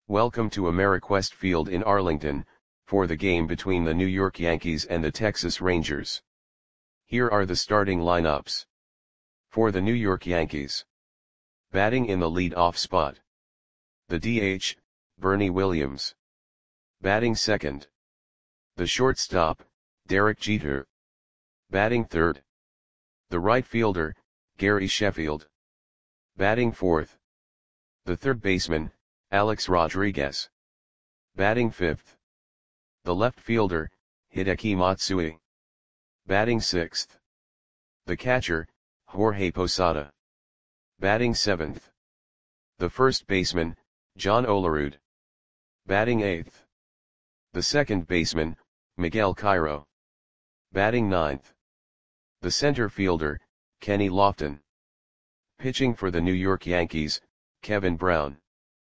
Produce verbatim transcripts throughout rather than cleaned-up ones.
Welcome to Ameriquest Field in Arlington, for the game between the New York Yankees and the Texas Rangers. Here are the starting lineups. For the New York Yankees. Batting in the lead-off spot. The D H, Bernie Williams. Batting second. The shortstop, Derek Jeter. Batting third. The right fielder, Gary Sheffield. Batting fourth. The third baseman, Alex Rodriguez. Batting fifth. The left fielder, Hideki Matsui. Batting sixth. The catcher, Jorge Posada. Batting seventh. The first baseman, John Olerud. Batting eighth. The second baseman, Miguel Cairo. Batting ninth. The center fielder, Kenny Lofton. Pitching for the New York Yankees, Kevin Brown.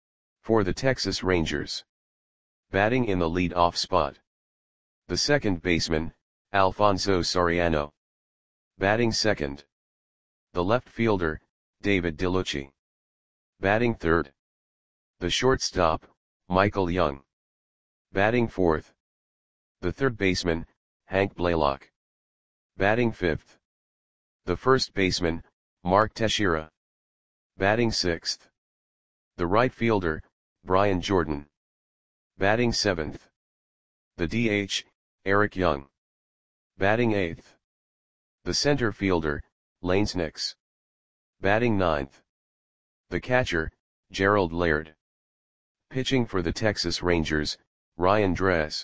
For the Texas Rangers. Batting in the lead-off spot. The second baseman, Alfonso Soriano. Batting second. The left fielder, David DeLucci. Batting third. The shortstop, Michael Young. Batting fourth. The third baseman, Hank Blaylock. Batting fifth. The first baseman, Mark Teixeira. Batting sixth. The right fielder, Brian Jordan. Batting seventh. The D H, Eric Young. Batting eighth. The center fielder, Lane Snicks. Batting ninth. The catcher, Gerald Laird. Pitching for the Texas Rangers, Ryan Dress.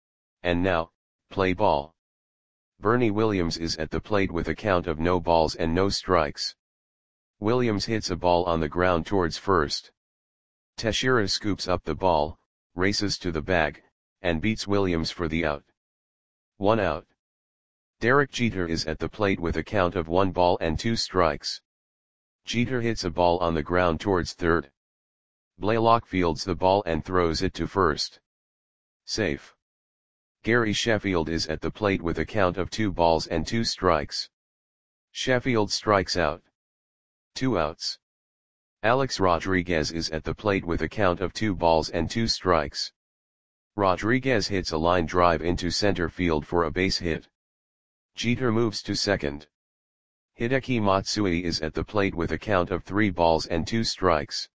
And now, play ball. Bernie Williams is at the plate with a count of no balls and no strikes. Williams hits a ball on the ground towards first. Teixeira scoops up the ball, races to the bag, and beats Williams for the out. One out. Derek Jeter is at the plate with a count of one ball and two strikes. Jeter hits a ball on the ground towards third. Blaylock fields the ball and throws it to first. Safe. Gary Sheffield is at the plate with a count of two balls and two strikes. Sheffield strikes out. Two outs. Alex Rodriguez is at the plate with a count of two balls and two strikes. Rodriguez hits a line drive into center field for a base hit. Jeter moves to second. Hideki Matsui is at the plate with a count of three balls and two strikes.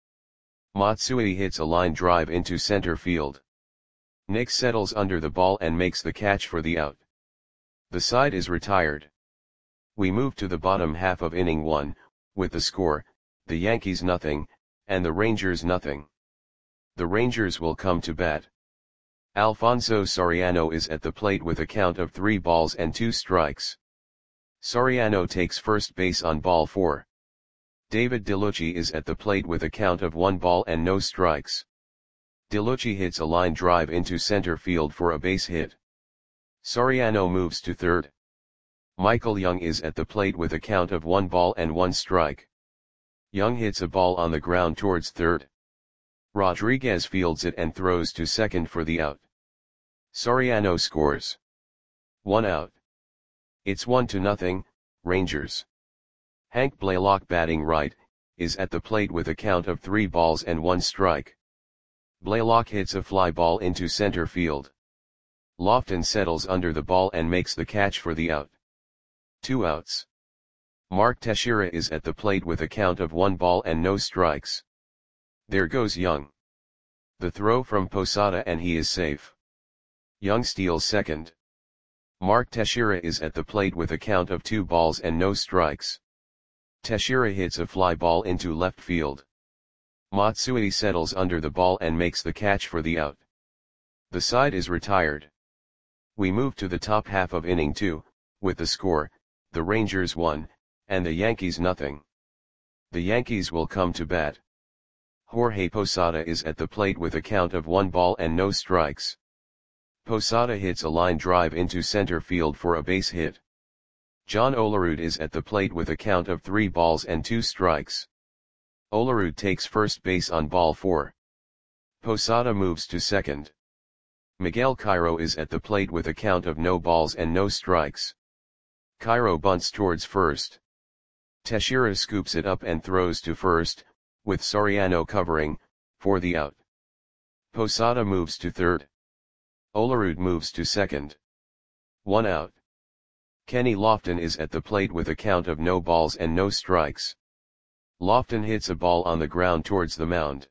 Matsui hits a line drive into center field. Nick settles under the ball and makes the catch for the out. The side is retired. We move to the bottom half of inning one, with the score, the Yankees nothing, and the Rangers nothing. The Rangers will come to bat. Alfonso Soriano is at the plate with a count of three balls and two strikes. Soriano takes first base on ball four. David DeLucci is at the plate with a count of one ball and no strikes. DeLucci hits a line drive into center field for a base hit. Soriano moves to third. Michael Young is at the plate with a count of one ball and one strike. Young hits a ball on the ground towards third. Rodriguez fields it and throws to second for the out. Soriano scores. One out. It's one to nothing, Rangers. Hank Blaylock batting right, is at the plate with a count of three balls and one strike. Blaylock hits a fly ball into center field. Lofton settles under the ball and makes the catch for the out. Two outs. Mark Teixeira is at the plate with a count of one ball and no strikes. There goes Young. The throw from Posada and he is safe. Young steals second. Mark Teixeira is at the plate with a count of two balls and no strikes. Teixeira hits a fly ball into left field. Matsui settles under the ball and makes the catch for the out. The side is retired. We move to the top half of inning two, with the score, the Rangers one, and the Yankees nothing. The Yankees will come to bat. Jorge Posada is at the plate with a count of one ball and no strikes. Posada hits a line drive into center field for a base hit. John Olerud is at the plate with a count of three balls and two strikes. Olerud takes first base on ball four. Posada moves to second. Miguel Cairo is at the plate with a count of no balls and no strikes. Cairo bunts towards first. Teixeira scoops it up and throws to first, with Soriano covering, for the out. Posada moves to third. Olerud moves to second. One out. Kenny Lofton is at the plate with a count of no balls and no strikes. Lofton hits a ball on the ground towards the mound.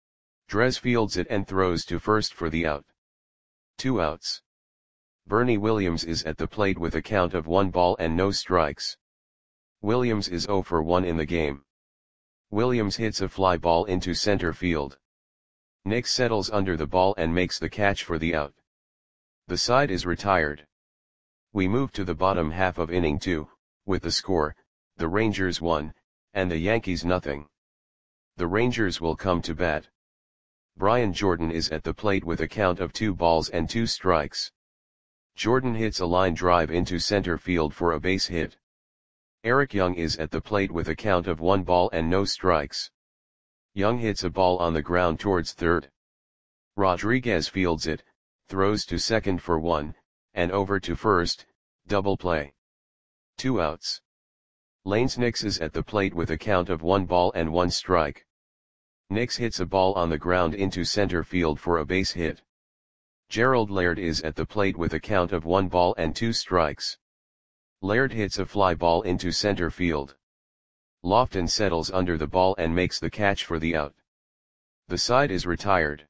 Drez fields it and throws to first for the out. Two outs. Bernie Williams is at the plate with a count of one ball and no strikes. Williams is oh for one in the game. Williams hits a fly ball into center field. Nix settles under the ball and makes the catch for the out. The side is retired. We move to the bottom half of inning two, with the score, the Rangers one, and the Yankees nothing. The Rangers will come to bat. Brian Jordan is at the plate with a count of two balls and two strikes. Jordan hits a line drive into center field for a base hit. Eric Young is at the plate with a count of one ball and no strikes. Young hits a ball on the ground towards third. Rodriguez fields it, throws to second for one, and over to first, double play. Two outs. Lanes Nix is at the plate with a count of one ball and one strike. Nix hits a ball on the ground into center field for a base hit. Gerald Laird is at the plate with a count of one ball and two strikes. Laird hits a fly ball into center field. Lofton settles under the ball and makes the catch for the out. The side is retired.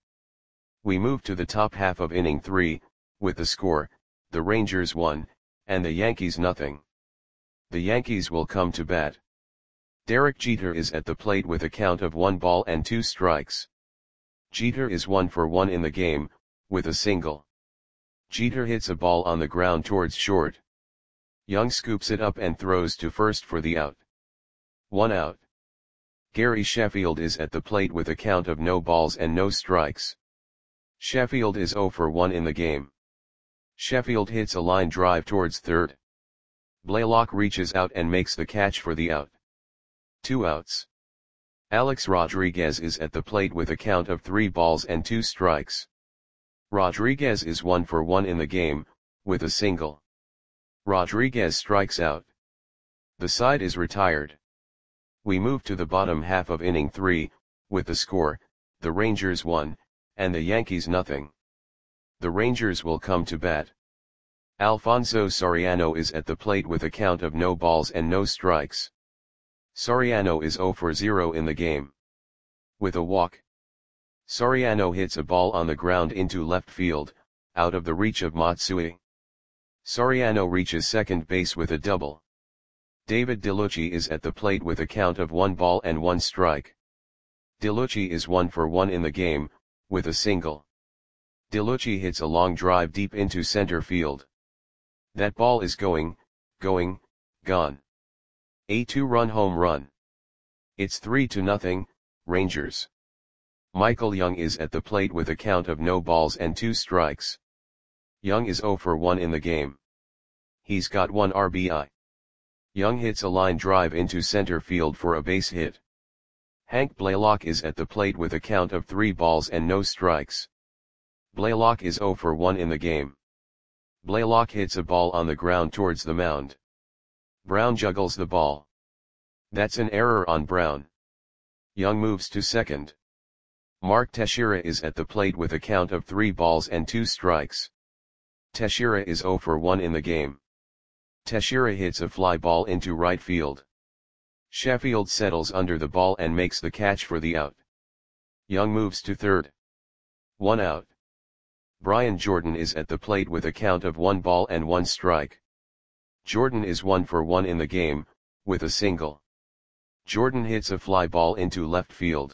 We move to the top half of inning three, with the score, the Rangers one, and the Yankees nothing. The Yankees will come to bat. Derek Jeter is at the plate with a count of one ball and two strikes. Jeter is one for one in the game, with a single. Jeter hits a ball on the ground towards short. Young scoops it up and throws to first for the out. One out. Gary Sheffield is at the plate with a count of no balls and no strikes. Sheffield is oh for one in the game. Sheffield hits a line drive towards third. Blaylock reaches out and makes the catch for the out. Two outs. Alex Rodriguez is at the plate with a count of three balls and two strikes. Rodriguez is one for one in the game, with a single. Rodriguez strikes out. The side is retired. We move to the bottom half of inning three, with the score, the Rangers one, and the Yankees nothing. The Rangers will come to bat. Alfonso Soriano is at the plate with a count of no balls and no strikes. Soriano is oh for zero in the game. With a walk. Soriano hits a ball on the ground into left field, out of the reach of Matsui. Soriano reaches second base with a double. David DeLucci is at the plate with a count of one ball and one strike. DeLucci is one for one in the game, with a single. DeLucci hits a long drive deep into center field. That ball is going, going, gone. A two-run home run. It's three to nothing, Rangers. Michael Young is at the plate with a count of no balls and two strikes. Young is oh for one in the game. He's got one R B I. Young hits a line drive into center field for a base hit. Hank Blaylock is at the plate with a count of three balls and no strikes. Blaylock is oh for one in the game. Blaylock hits a ball on the ground towards the mound. Brown juggles the ball. That's an error on Brown. Young moves to second. Mark Teixeira is at the plate with a count of three balls and two strikes. Teixeira is oh for one in the game. Teixeira hits a fly ball into right field. Sheffield settles under the ball and makes the catch for the out. Young moves to third. One out. Brian Jordan is at the plate with a count of one ball and one strike. Jordan is one for one in the game, with a single. Jordan hits a fly ball into left field.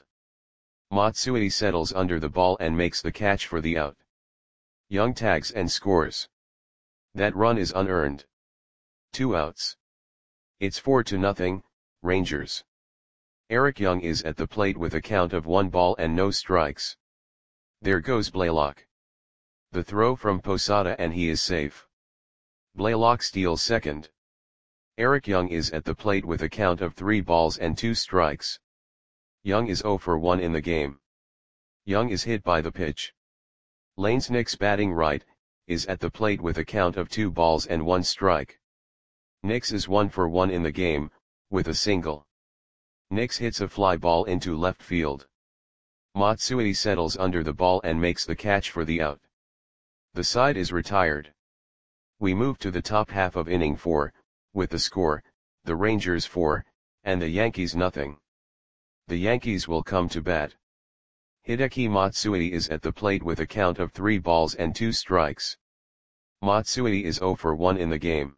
Matsui settles under the ball and makes the catch for the out. Young tags and scores. That run is unearned. Two outs. It's four to nothing, Rangers. Eric Young is at the plate with a count of one ball and no strikes. There goes Blaylock. The throw from Posada and he is safe. Blaylock steals second. Eric Young is at the plate with a count of three balls and two strikes. Young is oh for one in the game. Young is hit by the pitch. Lanes Nix batting right, is at the plate with a count of two balls and one strike. Nix is one for one in the game, with a single. Nix hits a fly ball into left field. Matsui settles under the ball and makes the catch for the out. The side is retired. We move to the top half of inning four, with the score, the Rangers four, and the Yankees nothing. The Yankees will come to bat. Hideki Matsui is at the plate with a count of three balls and two strikes. Matsui is zero for one in the game.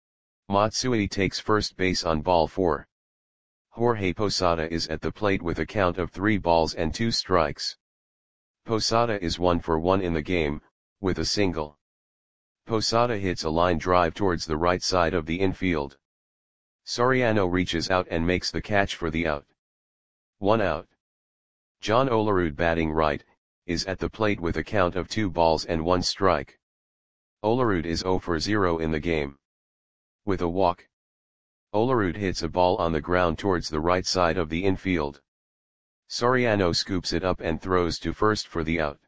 Matsui takes first base on ball four. Jorge Posada is at the plate with a count of three balls and two strikes. Posada is one for one in the game, with a single. Posada hits a line drive towards the right side of the infield. Soriano reaches out and makes the catch for the out. One out. John Olerud, batting right, is at the plate with a count of two balls and one strike. Olerud is zero for zero in the game. With a walk. Olerud hits a ball on the ground towards the right side of the infield. Soriano scoops it up and throws to first for the out.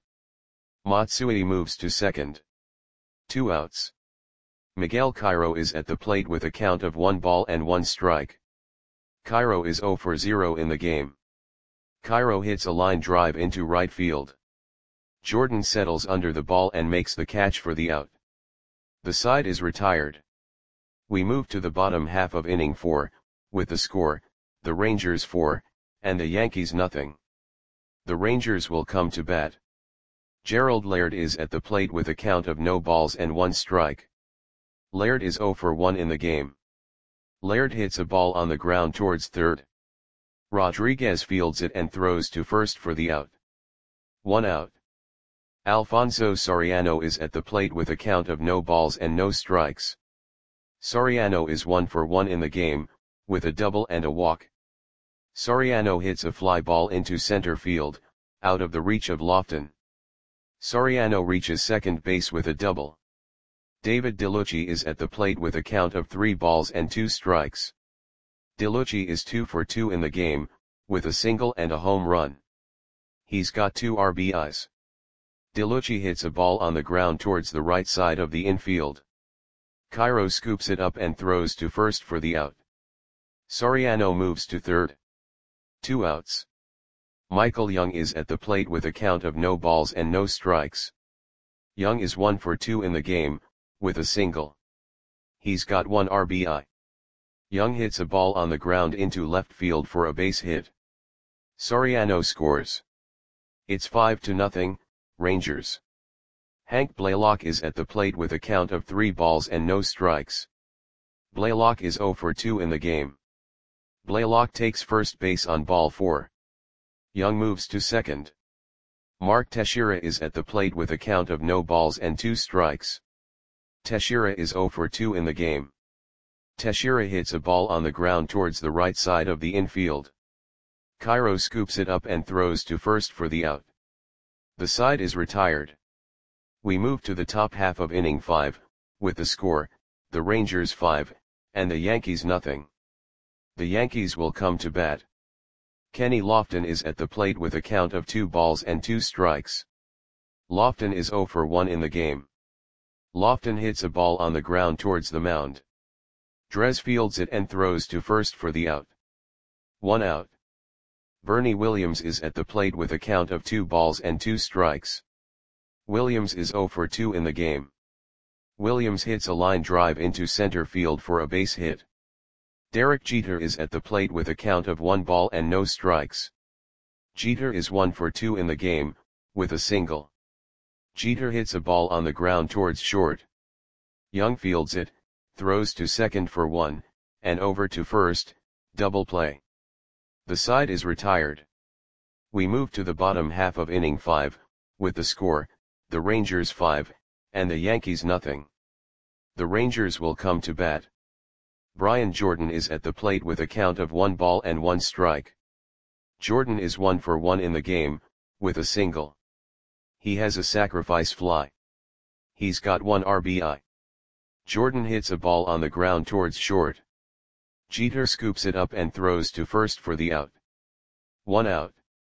Matsui moves to second. Two outs. Miguel Cairo is at the plate with a count of one ball and one strike. Cairo is zero for zero in the game. Cairo hits a line drive into right field. Jordan settles under the ball and makes the catch for the out. The side is retired. We move to the bottom half of inning four, with the score, the Rangers four, and the Yankees nothing. The Rangers will come to bat. Gerald Laird is at the plate with a count of no balls and one strike. Laird is zero for one in the game. Laird hits a ball on the ground towards third. Rodriguez fields it and throws to first for the out. One out. Alfonso Soriano is at the plate with a count of no balls and no strikes. Soriano is one for one in the game, with a double and a walk. Soriano hits a fly ball into center field, out of the reach of Lofton. Soriano reaches second base with a double. David DeLucci is at the plate with a count of three balls and two strikes. DeLucci is two for two in the game, with a single and a home run. He's got two R B Is. DeLucci hits a ball on the ground towards the right side of the infield. Cairo scoops it up and throws to first for the out. Soriano moves to third. Two outs. Michael Young is at the plate with a count of no balls and no strikes. Young is one for two in the game, with a single. He's got one R B I. Young hits a ball on the ground into left field for a base hit. Soriano scores. It's five to nothing, Rangers. Hank Blaylock is at the plate with a count of three balls and no strikes. Blaylock is zero for two in the game. Blaylock takes first base on ball four. Young moves to second. Mark Teixeira is at the plate with a count of no balls and two strikes. Teixeira is zero for two in the game. Teixeira hits a ball on the ground towards the right side of the infield. Cairo scoops it up and throws to first for the out. The side is retired. We move to the top half of inning five, with the score, the Rangers five, and the Yankees nothing. The Yankees will come to bat. Kenny Lofton is at the plate with a count of two balls and two strikes. Lofton is zero for one in the game. Lofton hits a ball on the ground towards the mound. Drez fields it and throws to first for the out. One out. Bernie Williams is at the plate with a count of two balls and two strikes. Williams is zero for two in the game. Williams hits a line drive into center field for a base hit. Derek Jeter is at the plate with a count of one ball and no strikes. Jeter is one for two in the game, with a single. Jeter hits a ball on the ground towards short. Young fields it, throws to second for one, and over to first, double play. The side is retired. We move to the bottom half of inning five, with the score, the Rangers five, and the Yankees nothing. The Rangers will come to bat. Brian Jordan is at the plate with a count of one ball and one strike. Jordan is one for one in the game, with a single. He has a sacrifice fly. He's got one R B I. Jordan hits a ball on the ground towards short. Jeter scoops it up and throws to first for the out. One out.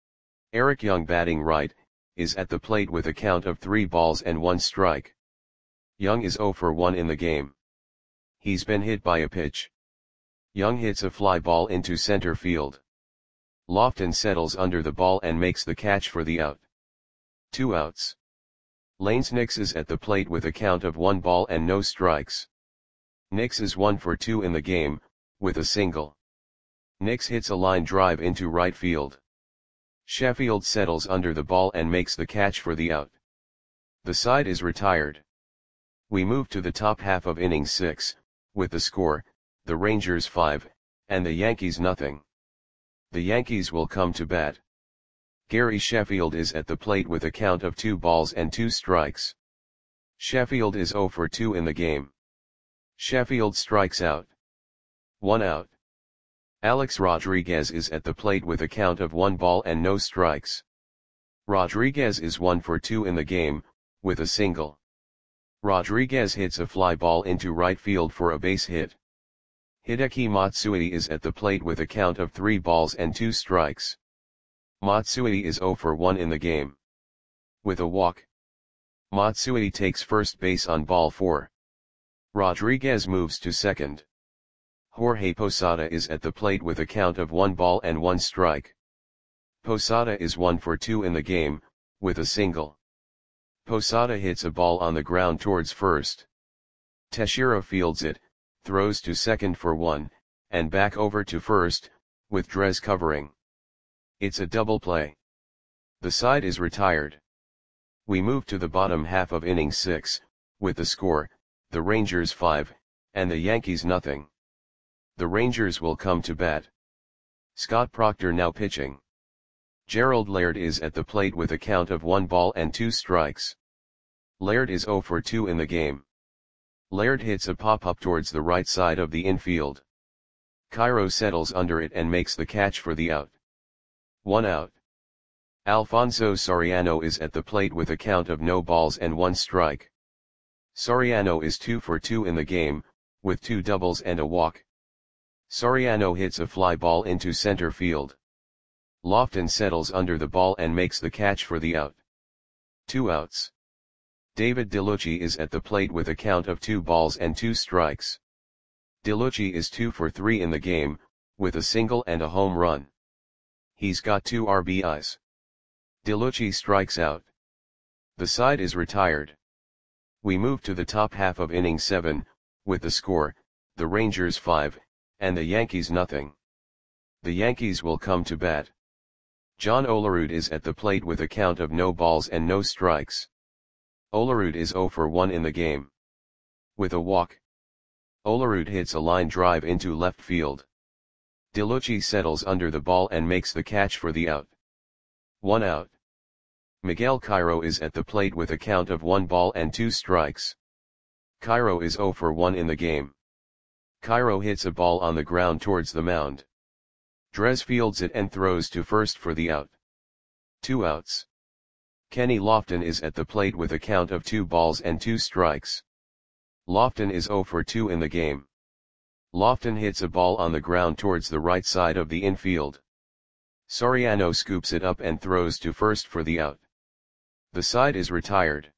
Eric Young, batting right, is at the plate with a count of three balls and one strike. Young is zero for one in the game. He's been hit by a pitch. Young hits a fly ball into center field. Lofton settles under the ball and makes the catch for the out. Two outs. Lanes Nix is at the plate with a count of one ball and no strikes. Nix is one for two in the game, with a single. Nix hits a line drive into right field. Sheffield settles under the ball and makes the catch for the out. The side is retired. We move to the top half of inning six, with the score, the Rangers five, and the Yankees nothing. The Yankees will come to bat. Gary Sheffield is at the plate with a count of two balls and two strikes. Sheffield is zero for two in the game. Sheffield strikes out. One out. Alex Rodriguez is at the plate with a count of one ball and no strikes. Rodriguez is one for two in the game, with a single. Rodriguez hits a fly ball into right field for a base hit. Hideki Matsui is at the plate with a count of three balls and two strikes. Matsui is zero for one in the game. With a walk. Matsui takes first base on ball four. Rodriguez moves to second. Jorge Posada is at the plate with a count of one ball and one strike. Posada is one for two in the game, with a single. Posada hits a ball on the ground towards first. Teixeira fields it, throws to second for one, and back over to first, with Drez covering. It's a double play. The side is retired. We move to the bottom half of inning six, with the score, the Rangers five, and the Yankees nothing. The Rangers will come to bat. Scott Proctor now pitching. Gerald Laird is at the plate with a count of one ball and two strikes. Laird is zero for two in the game. Laird hits a pop-up towards the right side of the infield. Cairo settles under it and makes the catch for the out. One out. Alfonso Soriano is at the plate with a count of no balls and one strike. Soriano is two for two in the game, with two doubles and a walk. Soriano hits a fly ball into center field. Lofton settles under the ball and makes the catch for the out. Two outs. David DeLucci is at the plate with a count of two balls and two strikes. DeLucci is two for three in the game, with a single and a home run. He's got two R B Is. DeLucci strikes out. The side is retired. We move to the top half of inning seven, with the score, the Rangers five, and the Yankees nothing. The Yankees will come to bat. John Olerud is at the plate with a count of no balls and no strikes. Olerud is zero for one in the game. With a walk. Olerud hits a line drive into left field. DeLucci settles under the ball and makes the catch for the out. One out. Miguel Cairo is at the plate with a count of one ball and two strikes. Cairo is zero for one in the game. Cairo hits a ball on the ground towards the mound. Drez fields it and throws to first for the out. Two outs. Kenny Lofton is at the plate with a count of two balls and two strikes. Lofton is zero for two in the game. Lofton hits a ball on the ground towards the right side of the infield. Soriano scoops it up and throws to first for the out. The side is retired.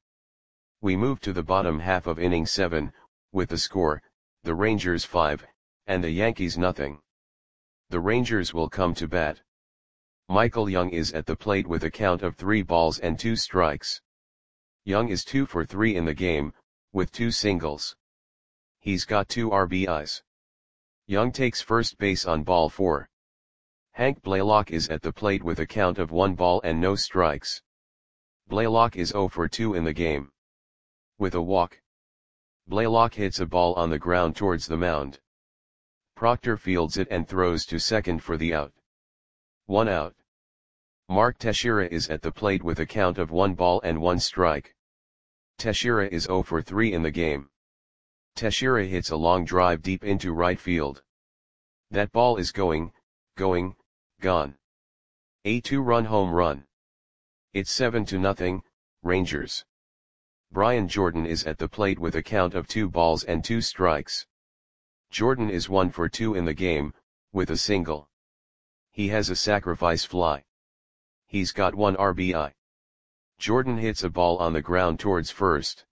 We move to the bottom half of inning seven, with the score, the Rangers five, and the Yankees nothing. The Rangers will come to bat. Michael Young is at the plate with a count of three balls and two strikes. Young is two for three in the game, with two singles. He's got two R B Is. Young takes first base on ball four. Hank Blaylock is at the plate with a count of one ball and no strikes. Blaylock is zero for two in the game. With a walk. Blaylock hits a ball on the ground towards the mound. Proctor fields it and throws to second for the out. One out. Mark Teixeira is at the plate with a count of one ball and one strike. Teixeira is zero for three in the game. Teixeira hits a long drive deep into right field. That ball is going, going, gone. A two-run home run. It's seven to nothing, Rangers. Brian Jordan is at the plate with a count of two balls and two strikes. Jordan is one for two in the game, with a single. He has a sacrifice fly. He's got one R B I. Jordan hits a ball on the ground towards first.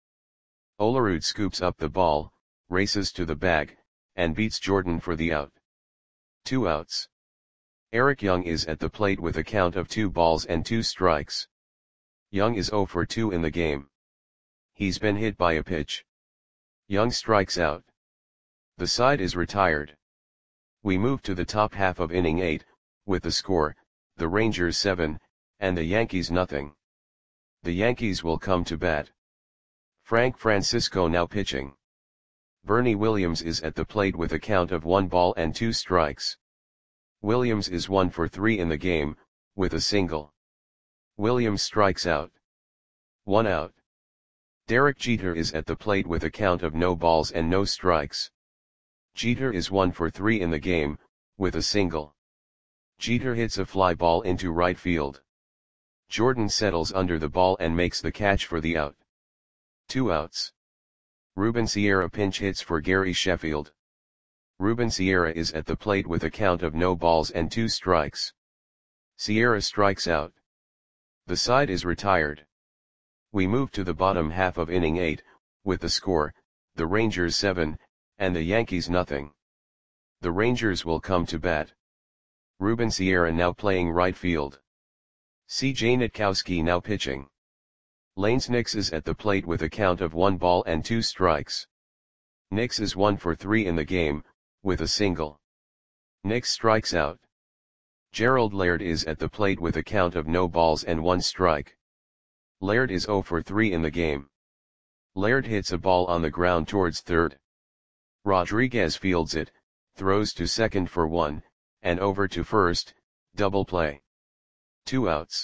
Olerud scoops up the ball, races to the bag, and beats Jordan for the out. Two outs. Eric Young is at the plate with a count of two balls and two strikes. Young is zero for two in the game. He's been hit by a pitch. Young strikes out. The side is retired. We move to the top half of inning eight, with the score, the Rangers seven, and the Yankees nothing. The Yankees will come to bat. Frank Francisco now pitching. Bernie Williams is at the plate with a count of one ball and two strikes. Williams is one for three in the game, with a single. Williams strikes out. One out. Derek Jeter is at the plate with a count of no balls and no strikes. Jeter is one for three in the game, with a single. Jeter hits a fly ball into right field. Jordan settles under the ball and makes the catch for the out. Two outs. Ruben Sierra pinch hits for Gary Sheffield. Ruben Sierra is at the plate with a count of no balls and two strikes. Sierra strikes out. The side is retired. We move to the bottom half of inning eight, with the score, the Rangers seven, and the Yankees nothing. The Rangers will come to bat. Ruben Sierra now playing right field. C J Nitkowski now pitching. Lanes Nix is at the plate with a count of one ball and two strikes. Nix is one for three in the game, with a single. Nix strikes out. Gerald Laird is at the plate with a count of no balls and one strike. Laird is zero for three in the game. Laird hits a ball on the ground towards third. Rodriguez fields it, throws to second for one, and over to first, double play. Two outs.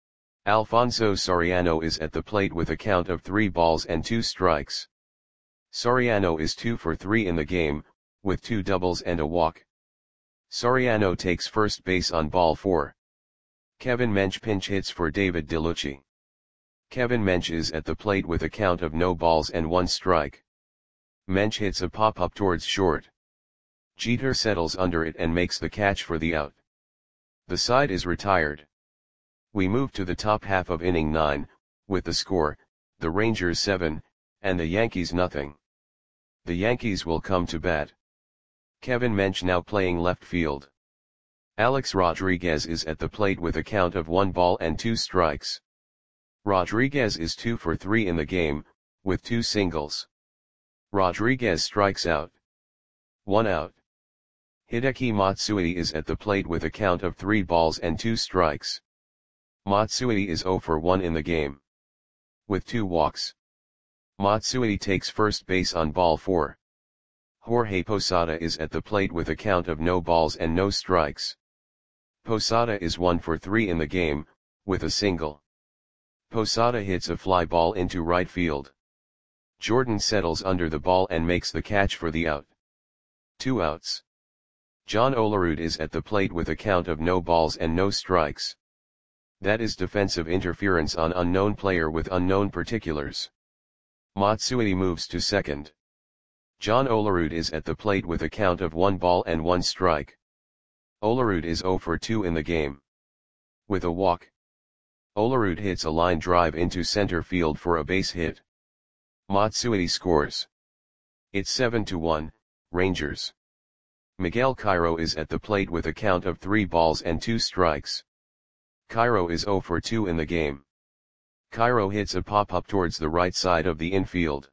Alfonso Soriano is at the plate with a count of three balls and two strikes. Soriano is two for three in the game, with two doubles and a walk. Soriano takes first base on ball four. Kevin Mench pinch hits for David DeLucci. Kevin Mench is at the plate with a count of no balls and one strike. Mench hits a pop-up towards short. Jeter settles under it and makes the catch for the out. The side is retired. We move to the top half of inning nine, with the score, the Rangers seven, and the Yankees nothing. The Yankees will come to bat. Kevin Mench now playing left field. Alex Rodriguez is at the plate with a count of one ball and two strikes. Rodriguez is two for three in the game, with two singles. Rodriguez strikes out. One out. Hideki Matsui is at the plate with a count of three balls and two strikes. Matsui is zero for one in the game, with two walks. Matsui takes first base on ball four. Jorge Posada is at the plate with a count of no balls and no strikes. Posada is one for three in the game, with a single. Posada hits a fly ball into right field. Jordan settles under the ball and makes the catch for the out. Two outs. John Olerud is at the plate with a count of no balls and no strikes. That is defensive interference on unknown player with unknown particulars. Matsui moves to second. John Olerud is at the plate with a count of one ball and one strike. Olerud is zero for two in the game, with a walk. Olerud hits a line drive into center field for a base hit. Matsui scores. It's seven to one, Rangers. Miguel Cairo is at the plate with a count of three balls and two strikes. Cairo is zero for two in the game. Cairo hits a pop-up towards the right side of the infield.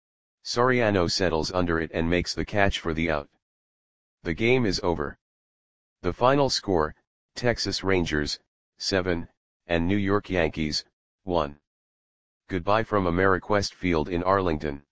Soriano settles under it and makes the catch for the out. The game is over. The final score, Texas Rangers, seven, and New York Yankees, one. Goodbye from Ameriquest Field in Arlington.